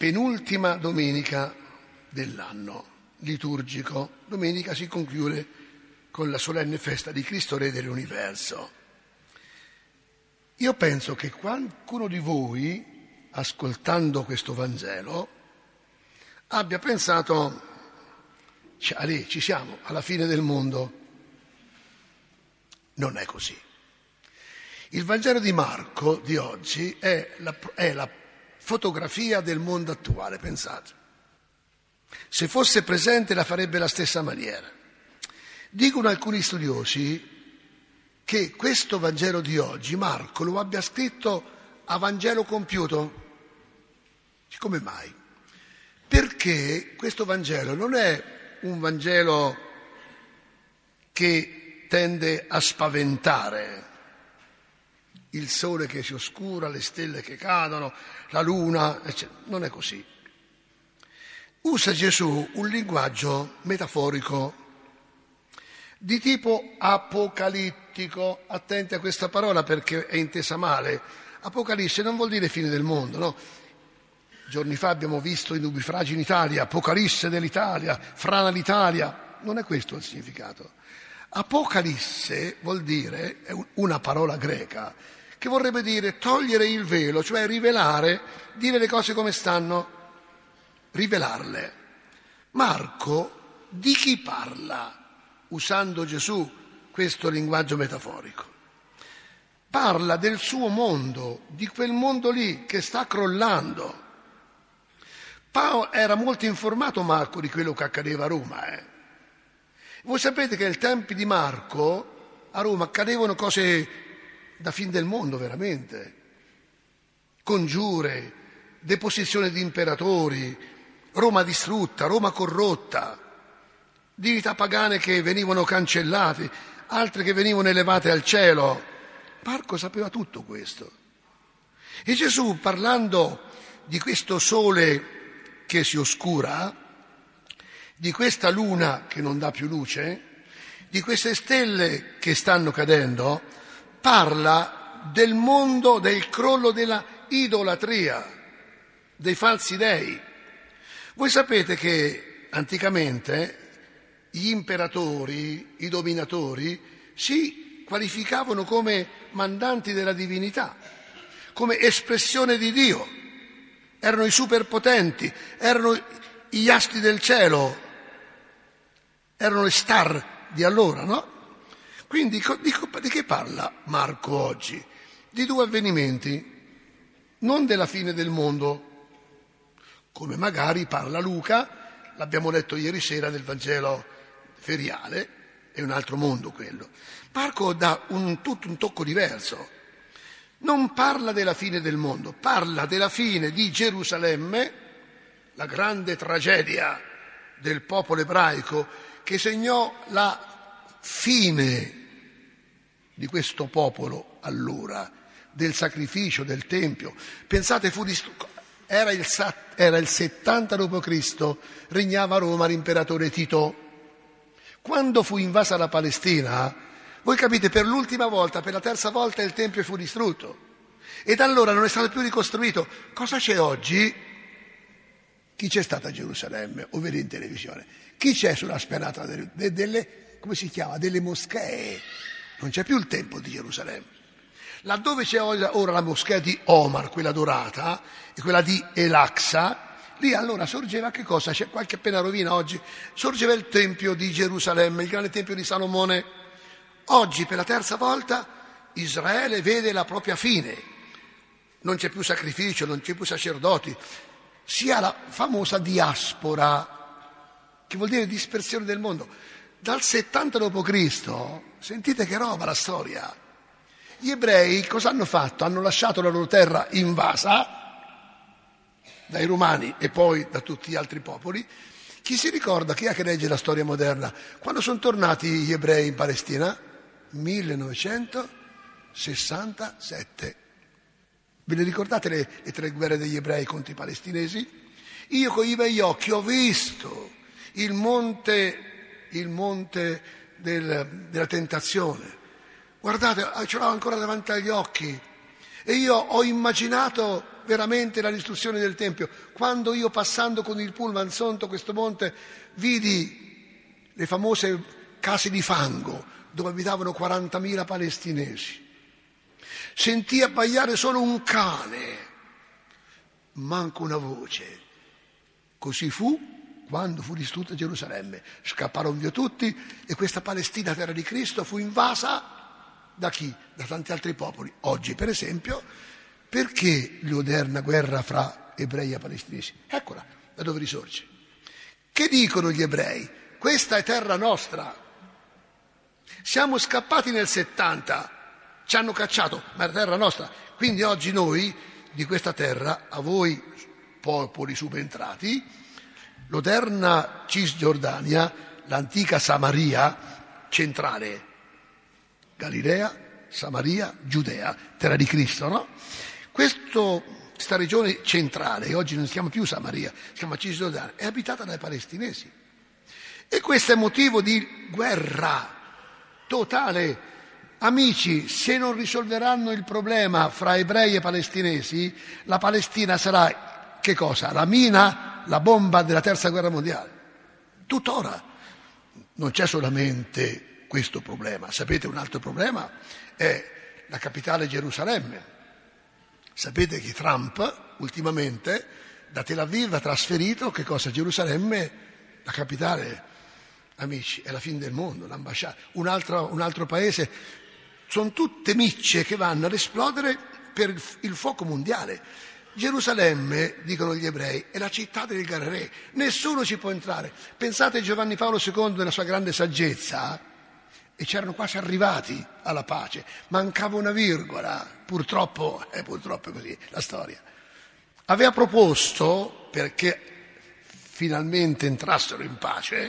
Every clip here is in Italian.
penultima domenica dell'anno liturgico. Domenica si conclude con la solenne festa di Cristo Re dell'universo. Io penso che qualcuno di voi, ascoltando questo Vangelo, abbia pensato: ci siamo, alla fine del mondo. Non è così. Il Vangelo di Marco di oggi è la fotografia del mondo attuale, pensate. Se fosse presente la farebbe la stessa maniera. Dicono alcuni studiosi che questo Vangelo di oggi Marco lo abbia scritto a Vangelo compiuto. Come mai? Perché questo Vangelo non è un Vangelo che tende a spaventare, il sole che si oscura, le stelle che cadono, la luna, eccetera. Non è così. Usa Gesù un linguaggio metaforico di tipo apocalittico. Attenti a questa parola perché è intesa male. Apocalisse non vuol dire fine del mondo, no? Giorni fa abbiamo visto i nubifragi in Italia, Apocalisse dell'Italia, frana l'Italia. Non è questo il significato. Apocalisse vuol dire, è una parola greca, che vorrebbe dire togliere il velo, cioè rivelare, dire le cose come stanno, rivelarle. Marco di chi parla usando Gesù questo linguaggio metaforico? Parla del suo mondo, di quel mondo lì che sta crollando. Paolo era molto informato, Marco, di quello che accadeva a Roma. Voi sapete che ai tempi di Marco a Roma accadevano cose da fin del mondo, veramente. Congiure, deposizione di imperatori, Roma distrutta, Roma corrotta, divinità pagane che venivano cancellate, altre che venivano elevate al cielo. Marco sapeva tutto questo. E Gesù, parlando di questo sole che si oscura, di questa luna che non dà più luce, di queste stelle che stanno cadendo, parla del mondo, del crollo della idolatria, dei falsi dei. Voi sapete che anticamente gli imperatori, i dominatori, si qualificavano come mandanti della divinità, come espressione di Dio. Erano i superpotenti, erano gli astri del cielo, erano le star di allora, no? Quindi di che parla Marco oggi? Di due avvenimenti, non della fine del mondo, come magari parla Luca, l'abbiamo letto ieri sera nel Vangelo feriale, è un altro mondo quello. Marco dà un tocco diverso. Non parla della fine del mondo, parla della fine di Gerusalemme, la grande tragedia del popolo ebraico che segnò la fine di questo popolo allora, del sacrificio, del Tempio. Pensate, era il 70 d.C., regnava a Roma l'imperatore Tito. Quando fu invasa la Palestina, voi capite, per l'ultima volta, per la terza volta il Tempio fu distrutto. E da allora non è stato più ricostruito. Cosa c'è oggi? Chi c'è stato a Gerusalemme o vede in televisione? Chi c'è sulla spianata come si chiama? Delle moschee. Non c'è più il Tempio di Gerusalemme. Laddove c'è ora la moschea di Omar, quella dorata, e quella di El-Aqsa, lì allora sorgeva che cosa? C'è qualche appena rovina oggi. Sorgeva il Tempio di Gerusalemme, il grande Tempio di Salomone. Oggi, per la terza volta, Israele vede la propria fine. Non c'è più sacrificio, non c'è più sacerdoti. Si ha la famosa diaspora, che vuol dire dispersione del mondo. Dal 70 d.C., sentite che roba la storia. Gli ebrei cosa hanno fatto? Hanno lasciato la loro terra invasa dai romani e poi da tutti gli altri popoli. Chi si ricorda, chi è che legge la storia moderna? Quando sono tornati gli ebrei in Palestina? 1967. Ve le ricordate le tre guerre degli ebrei contro i palestinesi? Io con i miei occhi ho visto il monte della tentazione. Guardate, ce l'ho ancora davanti agli occhi. E io ho immaginato veramente la distruzione del Tempio. Quando io, passando con il pullman sotto questo monte, vidi le famose case di fango dove abitavano 40.000 palestinesi, sentii abbaiare solo un cane, manco una voce. Così fu quando fu distrutta Gerusalemme. Scapparono via tutti e questa Palestina, terra di Cristo, fu invasa da chi? Da tanti altri popoli. Oggi, per esempio, perché l'odierna guerra fra ebrei e palestinesi? Eccola, da dove risorge. Che dicono gli ebrei? Questa è terra nostra. Siamo scappati nel 70, ci hanno cacciato, ma è terra nostra. Quindi oggi noi di questa terra, a voi popoli subentrati, l'odierna Cisgiordania, l'antica Samaria centrale, Galilea, Samaria, Giudea, terra di Cristo, no? Questa regione centrale, che oggi non si chiama più Samaria, si chiama Cisgiordania, è abitata dai palestinesi. E questo è motivo di guerra totale. Amici, se non risolveranno il problema fra ebrei e palestinesi, la Palestina sarà che cosa? La mina, la bomba della terza guerra mondiale. Tuttora non c'è solamente questo problema. Sapete, un altro problema è la capitale Gerusalemme. Sapete che Trump ultimamente da Tel Aviv ha trasferito che cosa? Gerusalemme, la capitale, amici, è la fine del mondo, l'ambasciata, un altro paese. Sono tutte micce che vanno ad esplodere per il fuoco mondiale. Gerusalemme, dicono gli ebrei, è la città del Re, nessuno ci può entrare. Pensate a Giovanni Paolo II nella sua grande saggezza, e c'erano quasi arrivati alla pace, mancava una virgola, purtroppo è così la storia. Aveva proposto, perché finalmente entrassero in pace,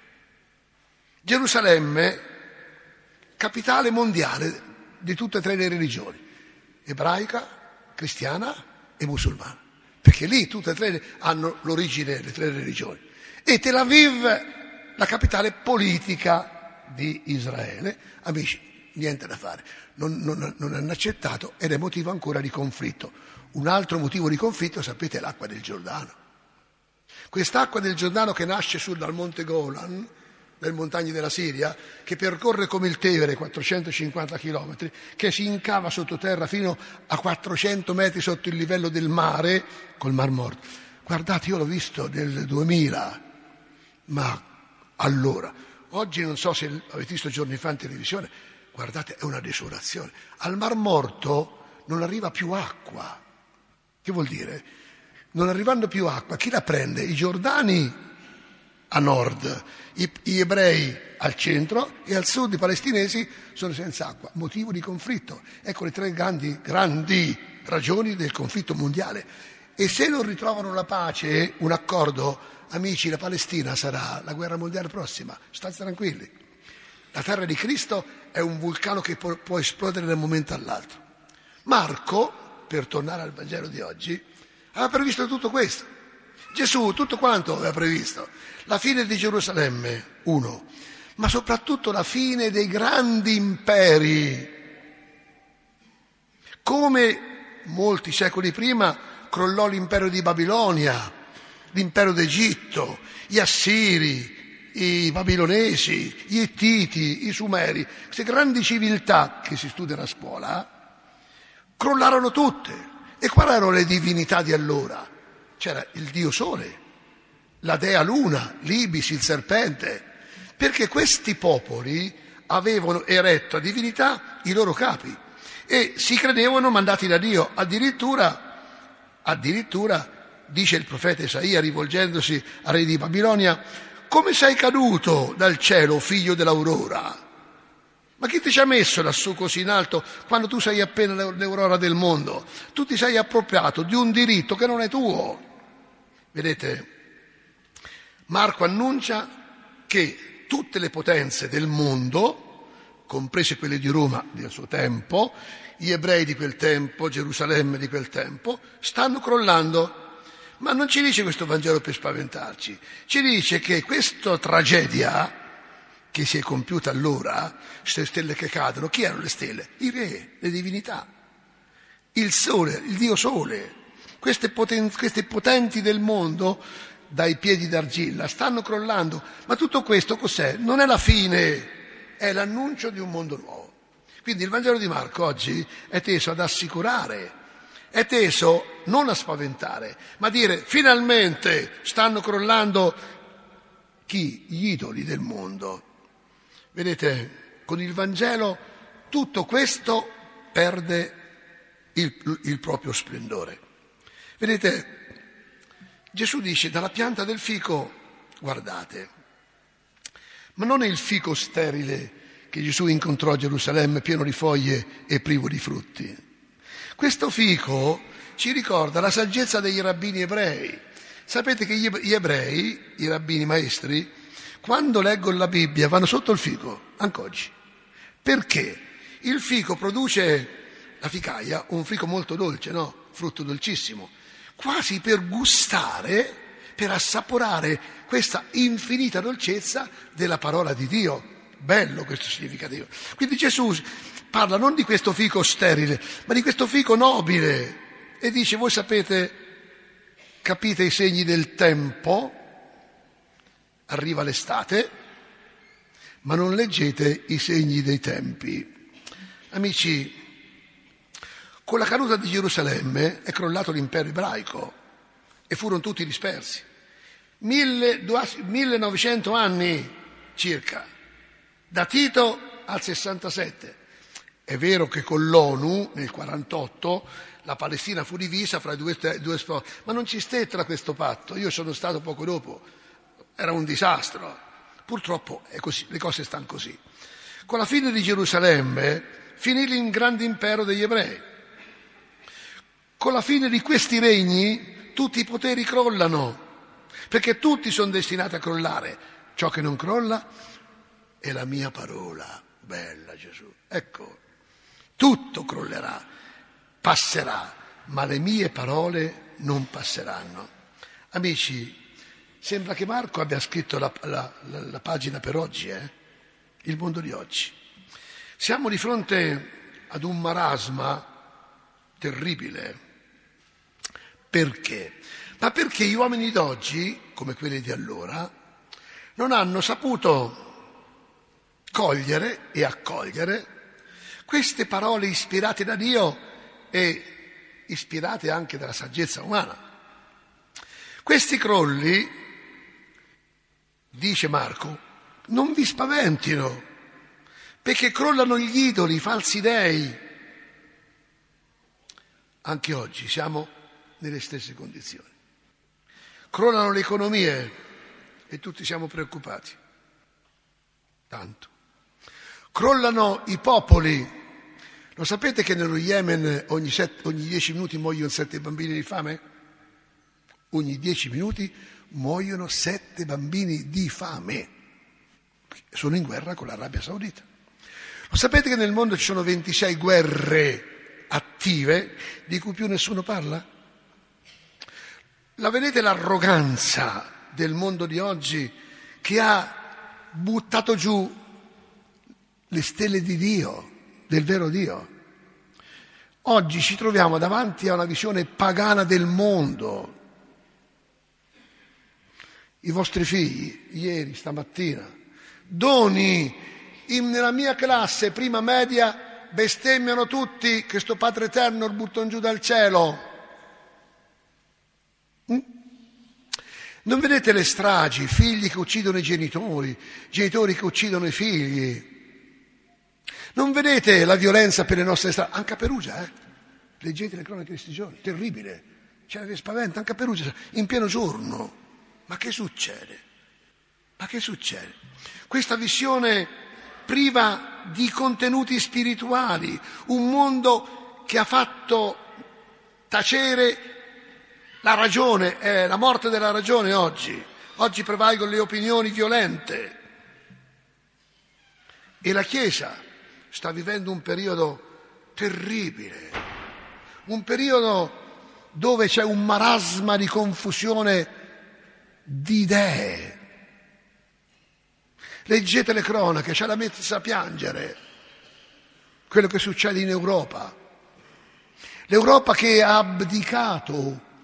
Gerusalemme, capitale mondiale di tutte e tre le religioni, ebraica, cristiana e musulmana, perché lì tutte e tre hanno l'origine, le tre religioni. E Tel Aviv, la capitale politica di Israele. Amici, niente da fare, non hanno accettato ed è motivo ancora di conflitto. Un altro motivo di conflitto, sapete, è l'acqua del Giordano. Quest'acqua del Giordano che nasce su dal monte Golan, nelle montagne della Siria, che percorre come il Tevere 450 chilometri, che si incava sottoterra fino a 400 metri sotto il livello del mare, col Mar Morto. Guardate, io l'ho visto nel 2000, ma allora, oggi non so se avete visto giorni fa in televisione, guardate, è una desolazione. Al Mar Morto non arriva più acqua. Che vuol dire? Non arrivando più acqua, chi la prende? I giordani a nord, gli ebrei al centro e al sud i palestinesi sono senza acqua, motivo di conflitto. Ecco le tre grandi ragioni del conflitto mondiale. E se non ritrovano la pace, un accordo, amici, la Palestina sarà la guerra mondiale prossima, state tranquilli. La terra di Cristo è un vulcano che può esplodere da un momento all'altro. Marco, per tornare al Vangelo di oggi, aveva previsto tutto questo. Gesù tutto quanto aveva previsto, la fine di Gerusalemme, uno, ma soprattutto la fine dei grandi imperi. Come molti secoli prima crollò l'impero di Babilonia, l'impero d'Egitto, gli Assiri, i Babilonesi, gli Ittiti, i Sumeri, queste grandi civiltà che si studiano a scuola, crollarono tutte. E quali erano le divinità di allora? C'era il dio Sole, la dea Luna, l'Ibis, il serpente, perché questi popoli avevano eretto a divinità i loro capi e si credevano mandati da Dio. Addirittura dice il profeta Isaia, rivolgendosi al re di Babilonia: come sei caduto dal cielo, figlio dell'aurora? Ma chi ti ci ha messo lassù così in alto quando tu sei appena l'aurora del mondo? Tu ti sei appropriato di un diritto che non è tuo. Vedete, Marco annuncia che tutte le potenze del mondo, comprese quelle di Roma del suo tempo, gli ebrei di quel tempo, Gerusalemme di quel tempo, stanno crollando. Ma non ci dice questo Vangelo per spaventarci, ci dice che questa tragedia che si è compiuta allora, queste stelle che cadono, chi erano le stelle? I re, le divinità, il sole, il dio Sole, queste potenti del mondo dai piedi d'argilla stanno crollando. Ma tutto questo cos'è? Non è la fine, è l'annuncio di un mondo nuovo. Quindi il Vangelo di Marco oggi è teso ad assicurare, è teso non a spaventare, ma a dire finalmente stanno crollando chi? Gli idoli del mondo. Vedete, con il Vangelo tutto questo perde il proprio splendore. Vedete, Gesù dice dalla pianta del fico guardate, ma non è il fico sterile che Gesù incontrò a Gerusalemme pieno di foglie e privo di frutti. Questo fico ci ricorda la saggezza dei rabbini ebrei. Sapete che gli ebrei, i rabbini maestri, quando leggono la Bibbia vanno sotto il fico, anche oggi. Perché? Il fico produce, la ficaia, un fico molto dolce, no? Frutto dolcissimo, quasi per gustare, per assaporare questa infinita dolcezza della parola di Dio. Bello questo significativo. Quindi Gesù parla non di questo fico sterile, ma di questo fico nobile. E dice, voi sapete, capite i segni del tempo, arriva l'estate, ma non leggete i segni dei tempi. Amici, con la caduta di Gerusalemme è crollato l'impero ebraico e furono tutti dispersi. 1900 anni circa, da Tito al 67. È vero che con l'ONU nel 48 la Palestina fu divisa fra i due sposi, ma non ci stette questo patto. Io sono stato poco dopo, era un disastro. Purtroppo è così, le cose stanno così. Con la fine di Gerusalemme finì il grande impero degli ebrei. Con la fine di questi regni tutti i poteri crollano, perché tutti sono destinati a crollare. Ciò che non crolla è la mia parola. Bella Gesù. Ecco, tutto crollerà, passerà, ma le mie parole non passeranno. Amici, sembra che Marco abbia scritto la pagina per oggi, il mondo di oggi. Siamo di fronte ad un marasma terribile. Perché? Ma perché gli uomini d'oggi, come quelli di allora, non hanno saputo cogliere e accogliere queste parole ispirate da Dio e ispirate anche dalla saggezza umana. Questi crolli, dice Marco, non vi spaventino, perché crollano gli idoli, i falsi dei. Anche oggi siamo nelle stesse condizioni. Crollano le economie e tutti siamo preoccupati. Tanto. Crollano i popoli. Lo sapete che nello Yemen ogni 10 minuti muoiono 7 bambini di fame? Ogni 10 minuti muoiono 7 bambini di fame. Sono in guerra con l'Arabia Saudita. Lo sapete che nel mondo ci sono 26 guerre attive di cui più nessuno parla? La vedete l'arroganza del mondo di oggi che ha buttato giù le stelle di Dio, del vero Dio. Oggi ci troviamo davanti a una visione pagana del mondo. I vostri figli, ieri, stamattina, doni, nella mia classe, prima media, bestemmiano tutti che sto Padre Eterno lo buttano giù dal cielo. Non vedete le stragi, figli che uccidono i genitori che uccidono i figli. Non vedete la violenza per le nostre strade, anche a Perugia, Leggete le cronache di questi giorni, terribile, c'è che spaventa, anche a Perugia, in pieno giorno. Ma che succede? Questa visione priva di contenuti spirituali, un mondo che ha fatto tacere la ragione, è la morte della ragione oggi. Oggi prevalgono le opinioni violente. E la Chiesa sta vivendo un periodo terribile, un periodo dove c'è un marasma di confusione di idee. Leggete le cronache, c'è da mettersi a piangere quello che succede in Europa. L'Europa che ha abdicato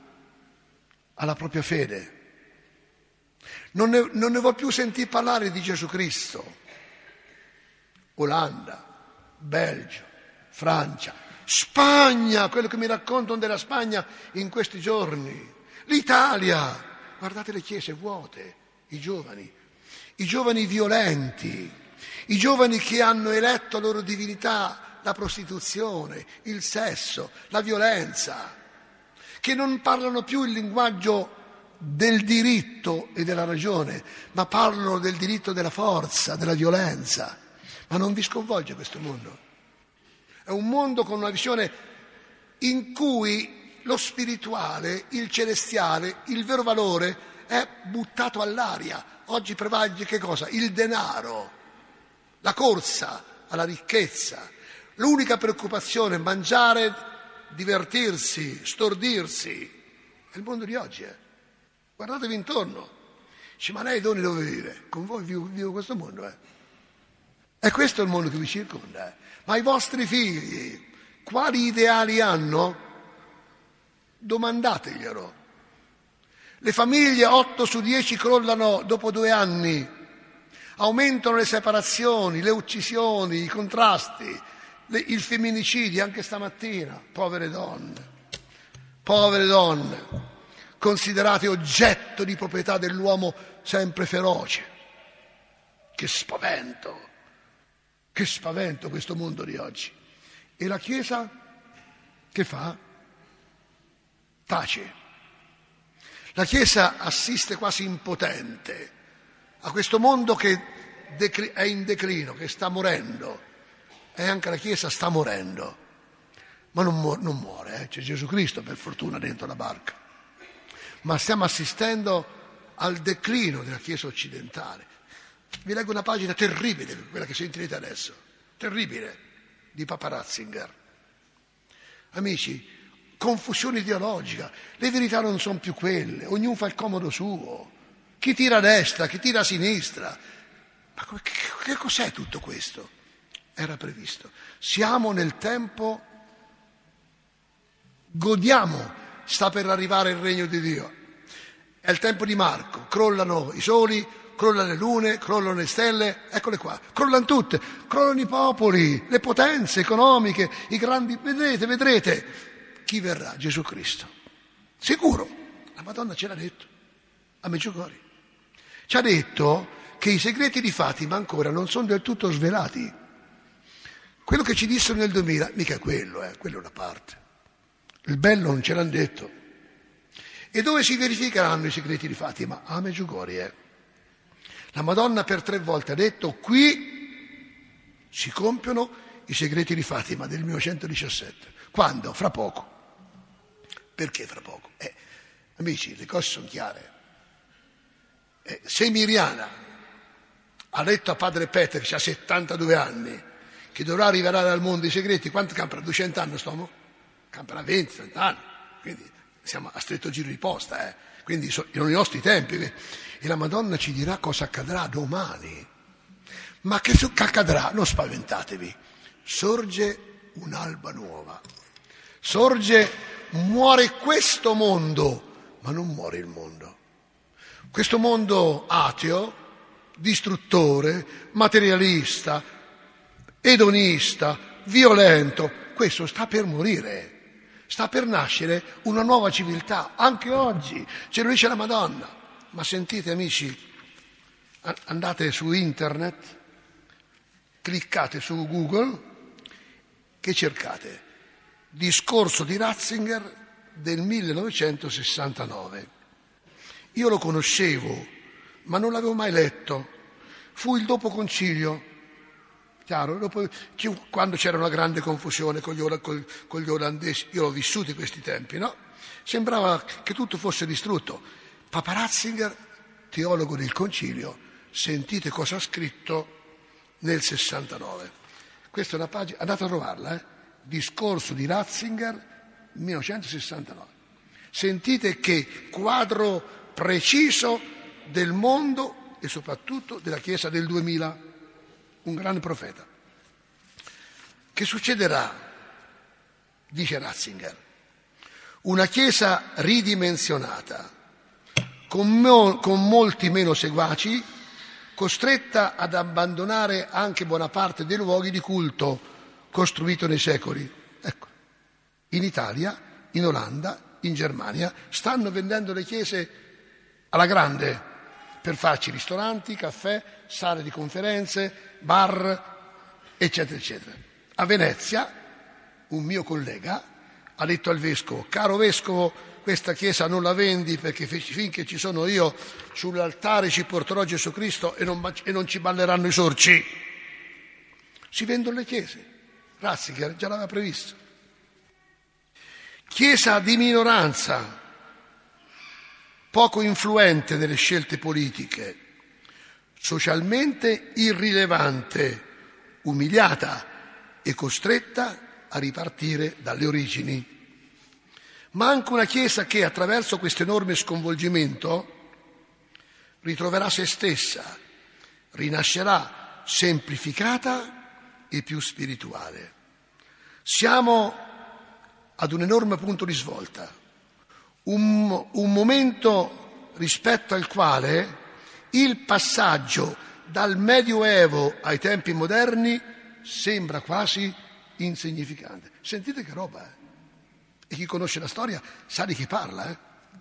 alla propria fede. Non ne vuol più sentire parlare di Gesù Cristo. Olanda, Belgio, Francia, Spagna, quello che mi raccontano della Spagna in questi giorni, l'Italia, guardate le chiese vuote, i giovani violenti, i giovani che hanno eletto a loro divinità la prostituzione, il sesso, la violenza, che non parlano più il linguaggio del diritto e della ragione, ma parlano del diritto della forza, della violenza. Ma non vi sconvolge questo mondo? È un mondo con una visione in cui lo spirituale, il celestiale, il vero valore è buttato all'aria. Oggi prevale che cosa? Il denaro, la corsa alla ricchezza. L'unica preoccupazione è mangiare, divertirsi, stordirsi. È il mondo di oggi, Guardatevi intorno. Dice, ma lei doni dove vive? Con voi vivo questo mondo, E questo è il mondo che vi circonda, Ma i vostri figli, quali ideali hanno? Domandateglielo. Le famiglie 8 su 10 crollano dopo 2 anni, aumentano le separazioni, le uccisioni, i contrasti, il femminicidio anche stamattina. Povere donne, considerate oggetto di proprietà dell'uomo sempre feroce. Che spavento questo mondo di oggi. E la Chiesa che fa? Tace. La Chiesa assiste quasi impotente a questo mondo che è in declino, che sta morendo, e anche la Chiesa sta morendo, ma non muore, C'è Gesù Cristo per fortuna dentro la barca, ma stiamo assistendo al declino della Chiesa occidentale. Vi leggo una pagina terribile, quella che sentirete adesso, terribile, di Papa Ratzinger. Amici, confusione ideologica, le verità non sono più quelle, ognuno fa il comodo suo, chi tira a destra, chi tira a sinistra. Ma che cos'è tutto questo? Era previsto. Siamo nel tempo, godiamo, sta per arrivare il regno di Dio. È il tempo di Marco, crollano i soli, crollano le lune, crollano le stelle, eccole qua, crollano tutte, crollano i popoli, le potenze economiche, i grandi, vedrete. Chi verrà? Gesù Cristo. Sicuro. La Madonna ce l'ha detto. A Medjugorje. Ci ha detto che i segreti di Fatima ancora non sono del tutto svelati. Quello che ci dissero nel 2000, mica quello è una parte. Il bello non ce l'hanno detto. E dove si verificheranno i segreti di Fatima? A Medjugorje. La Madonna per 3 volte ha detto, qui si compiono i segreti di Fatima del 1917. Quando? Fra poco. Perché fra poco? Amici, le cose sono chiare. Se Miriana ha detto a padre Peter, che ha 72 anni, che dovrà rivelare al mondo i segreti, quanto camperà? 200 anni stiamo? Camperà 20, 30 anni. Quindi siamo a stretto giro di posta, Quindi sono i nostri tempi. E la Madonna ci dirà cosa accadrà domani. Ma che accadrà? Non spaventatevi. Sorge un'alba nuova. Muore questo mondo, ma non muore il mondo. Questo mondo ateo, distruttore, materialista, edonista, violento, questo sta per morire. Sta per nascere una nuova civiltà, anche oggi, ce lo dice la Madonna. Ma sentite amici, andate su internet, cliccate su Google, che cercate? Discorso di Ratzinger del 1969. Io lo conoscevo, ma non l'avevo mai letto. Fu il dopo concilio, chiaro, quando c'era una grande confusione con gli olandesi. Io l'ho vissuto in questi tempi, no? Sembrava che tutto fosse distrutto. Papa Ratzinger, teologo del concilio, sentite cosa ha scritto nel 69. Questa è una pagina, andate a trovarla, Discorso di Ratzinger, 1969. Sentite che quadro preciso del mondo e soprattutto della Chiesa del 2000, un grande profeta. Che succederà? Dice Ratzinger. Una Chiesa ridimensionata, con molti meno seguaci, costretta ad abbandonare anche buona parte dei luoghi di culto costruito nei secoli. Ecco, in Italia, in Olanda, in Germania stanno vendendo le chiese alla grande per farci ristoranti, caffè, sale di conferenze, bar, eccetera, eccetera. A Venezia, un mio collega ha detto al vescovo: caro vescovo, questa chiesa non la vendi perché finché ci sono io sull'altare ci porterò Gesù Cristo e non ci balleranno i sorci. Si vendono le chiese. Ratzinger già l'aveva previsto. Chiesa di minoranza, poco influente nelle scelte politiche, socialmente irrilevante, umiliata e costretta a ripartire dalle origini. Ma anche una Chiesa che, attraverso questo enorme sconvolgimento, ritroverà se stessa, rinascerà semplificata e più spirituale. Siamo ad un enorme punto di svolta, un momento rispetto al quale il passaggio dal Medioevo ai tempi moderni sembra quasi insignificante. Sentite che roba, E chi conosce la storia sa di chi parla,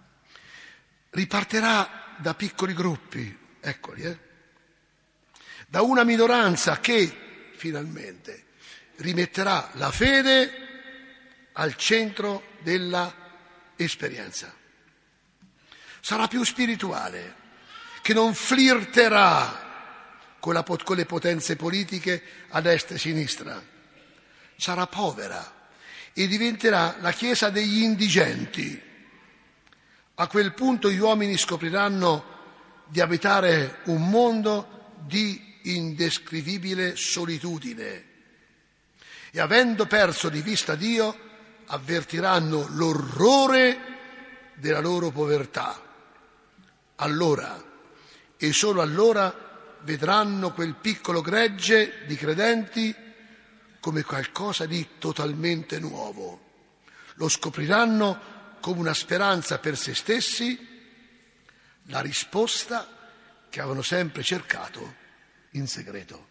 Ripartirà da piccoli gruppi, eccoli, da una minoranza che finalmente rimetterà la fede al centro della esperienza. Sarà più spirituale, che non flirterà con le potenze politiche a destra e a sinistra. Sarà povera e diventerà la Chiesa degli indigenti. A quel punto gli uomini scopriranno di abitare un mondo di indescrivibile solitudine e, avendo perso di vista Dio, avvertiranno l'orrore della loro povertà. Allora, e solo allora, vedranno quel piccolo gregge di credenti come qualcosa di totalmente nuovo. Lo scopriranno come una speranza per se stessi, la risposta che avevano sempre cercato in segreto.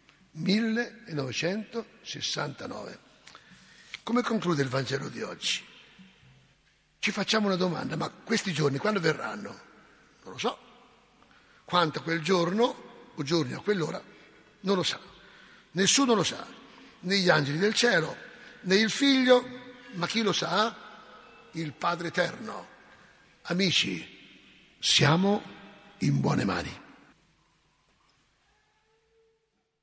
1969. Come conclude il Vangelo di oggi? Ci facciamo una domanda: ma questi giorni quando verranno? Non lo so. Quanto a quel giorno o giorni a quell'ora non lo sa. Nessuno lo sa, né gli angeli del cielo, né il Figlio, ma chi lo sa? Il Padre Eterno. Amici, siamo in buone mani.